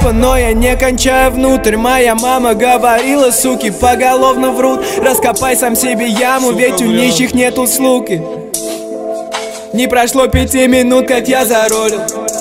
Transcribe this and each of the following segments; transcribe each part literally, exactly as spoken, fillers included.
папа, но я не кончаю внутрь. Моя мама говорила, суки поголовно врут. Раскопай сам себе яму, ведь у нищих нету слуги. Не прошло пяти минут, как я заролил.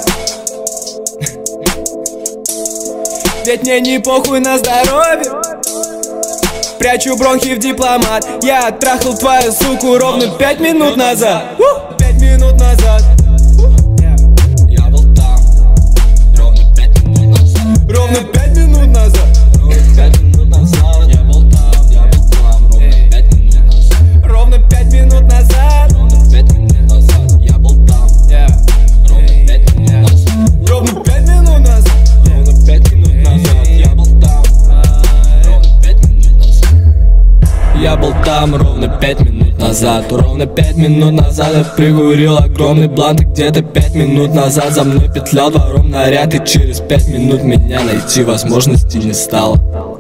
Ведь мне не похуй на здоровье. Прячу бронхи в дипломат. Я оттрахал твою суку ровно пять минут назад. Пять минут назад. Я был там ровно пять минут назад. Ровно пять минут назад. Ровно пять минут назад. Я был там, я был там ровно пять минут назад. Ровно пять минут назад. Ровно пять минут назад. Я был там. Ровно пять минут назад. Ровно пять минут назад. Ровно пять минут назад. Я был там. Ровно пять минут назад. Я был там ровно пять минут назад. Ровно пять минут назад я прикурил огромный блант. И где-то пять минут назад за мной петлял двором наряд. И через пять минут меня найти возможности не стало.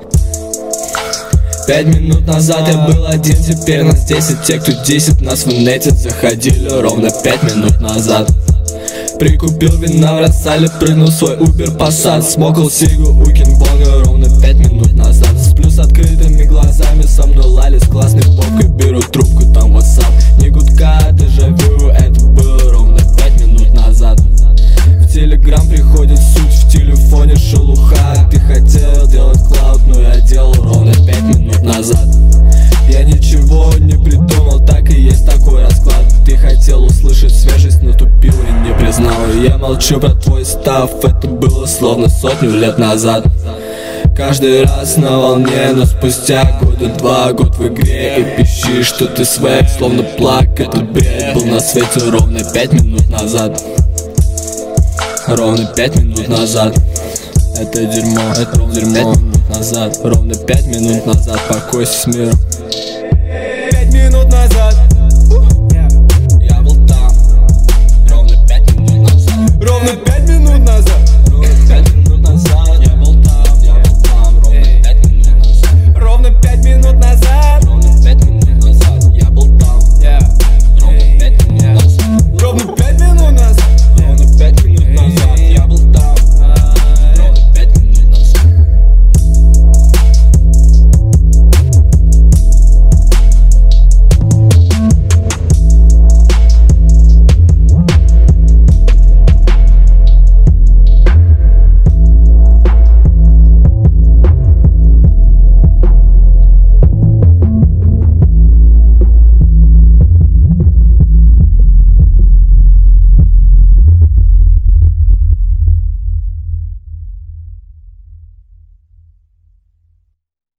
Пять минут назад я был один, теперь нас десять. Те, кто десять нас в инете заходили ровно пять минут назад. Прикупил вина в Рассале, прыгнул свой Убер Passat. Смокал сигу у Кингбонга ровно пять минут назад. Сплю с открытыми глазами, со мной лали с классной попкой. Беру трубку, там WhatsApp, не гудка, дежавю. Это было ровно пять минут назад. В Телеграм приходит суть, в телефоне шелуха. Ты хотел делать клауд, но я делал ровно пять минут назад. Я ничего не придумал, так и есть такой расклад. Ты хотел услышать свежесть, но тупил и не признал. Я молчу про твой став, это было словно сотню лет назад. Каждый раз на волне, но спустя года два, год в игре. И пищишь, что ты свек, словно плак. Этот бред был на свете ровно пять минут назад. Ровно пять минут назад. Это дерьмо, это ровно пять минут назад. Ровно пять минут назад, покойся с миром.